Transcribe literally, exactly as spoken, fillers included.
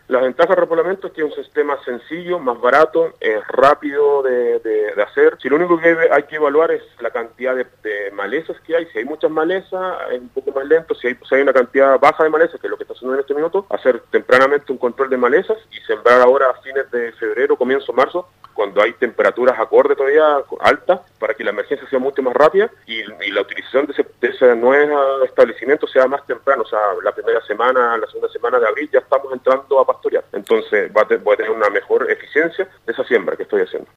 La ventaja del repoblamiento es que es un sistema sencillo, más barato, es rápido de, de, de hacer. Si lo único que hay que evaluar es la cantidad de, de malezas que hay, si hay muchas malezas, es un poco más lento, si hay, si hay una cantidad baja de malezas, que es lo que está haciendo en este minuto, hacer tempranamente un control de malezas y sembrar ahora a fines de febrero, comienzo marzo, cuando hay temperaturas acorde todavía altas, para que la emergencia sea mucho más rápida y, y la utilización de ese, de ese nuevo establecimiento sea más temprano, o sea, la primera semana, la segunda semana de abril ya estamos entrando a pastorear, entonces va a, te, voy a tener una mejor eficiencia de esa siembra que estoy haciendo.